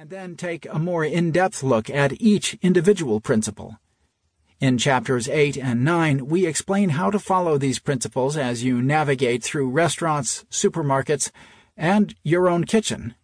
and then take a more in-depth look at each individual principle. In chapters 8 and 9, we explain how to follow these principles as you navigate through restaurants, supermarkets, and your own kitchen.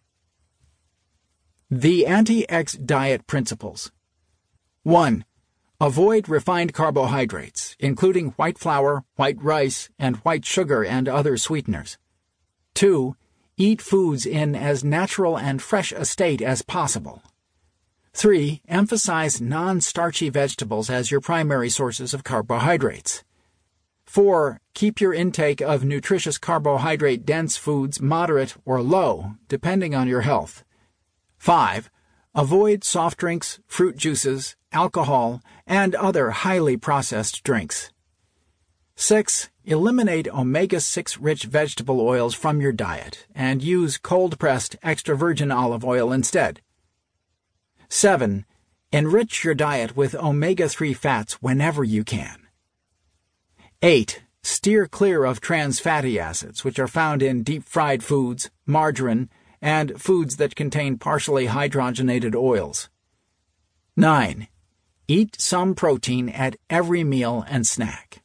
The Anti-X Diet Principles. 1. Avoid refined carbohydrates, including white flour, white rice, and white sugar and other sweeteners. 2. Eat foods in as natural and fresh a state as possible. 3. Emphasize non-starchy vegetables as your primary sources of carbohydrates. 4. Keep your intake of nutritious carbohydrate-dense foods moderate or low, depending on your health. 5. Avoid soft drinks, fruit juices, alcohol, and other highly processed drinks. 6. Eliminate omega-6 rich vegetable oils from your diet and use cold-pressed extra virgin olive oil instead. 7. Enrich your diet with omega-3 fats whenever you can. 8. Steer clear of trans fatty acids, which are found in deep-fried foods, margarine, and foods that contain partially hydrogenated oils. 9. Eat some protein at every meal and snack.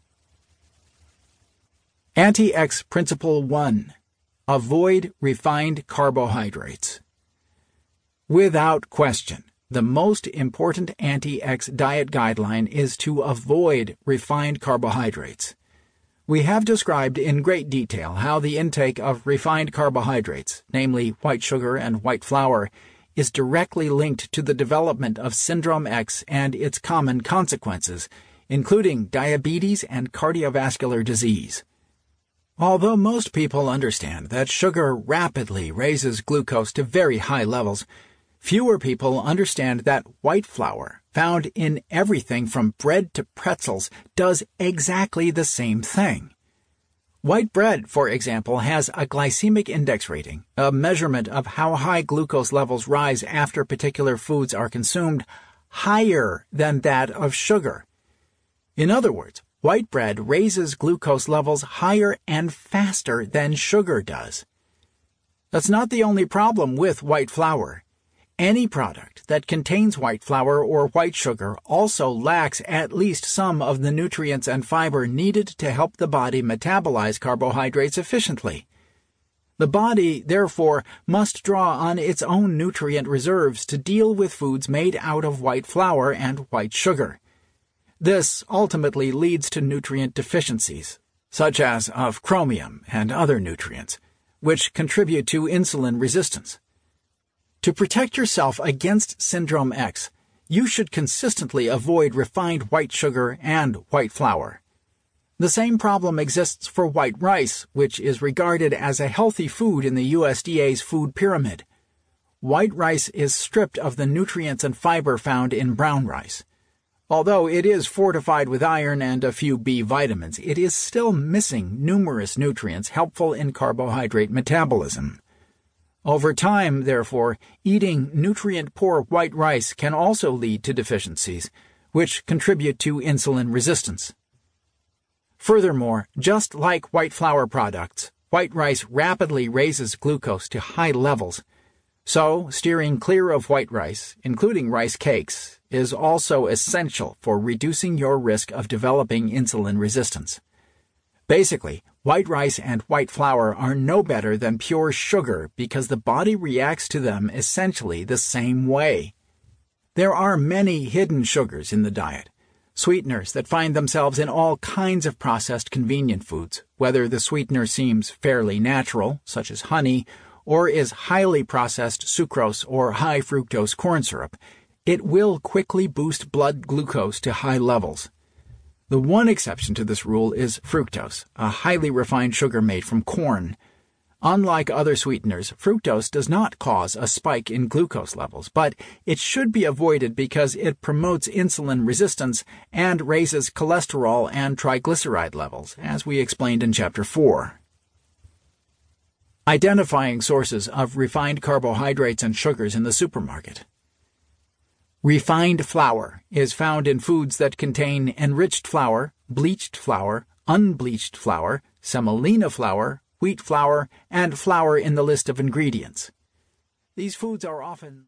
Anti-X Principle 1. Avoid refined carbohydrates. Without question, the most important anti-X diet guideline is to avoid refined carbohydrates. We have described in great detail how the intake of refined carbohydrates, namely white sugar and white flour, is directly linked to the development of Syndrome X and its common consequences, including diabetes and cardiovascular disease. Although most people understand that sugar rapidly raises glucose to very high levels, fewer people understand that white flour, found in everything from bread to pretzels, does exactly the same thing. White bread, for example, has a glycemic index rating, a measurement of how high glucose levels rise after particular foods are consumed, higher than that of sugar. In other words, white bread raises glucose levels higher and faster than sugar does. That's not the only problem with white flour. Any product that contains white flour or white sugar also lacks at least some of the nutrients and fiber needed to help the body metabolize carbohydrates efficiently. The body, therefore, must draw on its own nutrient reserves to deal with foods made out of white flour and white sugar. This ultimately leads to nutrient deficiencies, such as of chromium and other nutrients, which contribute to insulin resistance. To protect yourself against Syndrome X, you should consistently avoid refined white sugar and white flour. The same problem exists for white rice, which is regarded as a healthy food in the USDA's food pyramid. White rice is stripped of the nutrients and fiber found in brown rice. Although it is fortified with iron and a few B vitamins, it is still missing numerous nutrients helpful in carbohydrate metabolism. Over time, therefore, eating nutrient-poor white rice can also lead to deficiencies, which contribute to insulin resistance. Furthermore, just like white flour products, white rice rapidly raises glucose to high levels. So, steering clear of white rice, including rice cakes, is also essential for reducing your risk of developing insulin resistance. Basically, white rice and white flour are no better than pure sugar because the body reacts to them essentially the same way. There are many hidden sugars in the diet, sweeteners that find themselves in all kinds of processed convenient foods, whether the sweetener seems fairly natural, such as honey, or is highly processed sucrose or high fructose corn syrup. It will quickly boost blood glucose to high levels. The one exception to this rule is fructose, a highly refined sugar made from corn. Unlike other sweeteners, fructose does not cause a spike in glucose levels, but it should be avoided because it promotes insulin resistance and raises cholesterol and triglyceride levels, as we explained in Chapter 4. Identifying sources of refined carbohydrates and sugars in the supermarket. Refined flour is found in foods that contain enriched flour, bleached flour, unbleached flour, semolina flour, wheat flour, and flour in the list of ingredients. These foods are often